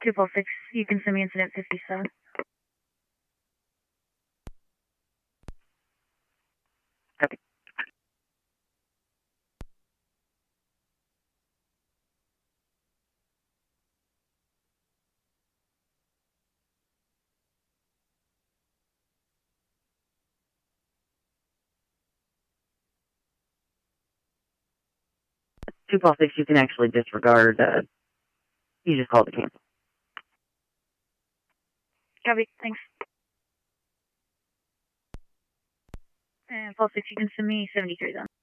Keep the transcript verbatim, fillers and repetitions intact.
two four six, you can send me incident fifty-seven. Copy. two four six, you can actually disregard, uh, you just call it a cancel. Copy, thanks. And four six, you can send me seventy-three then.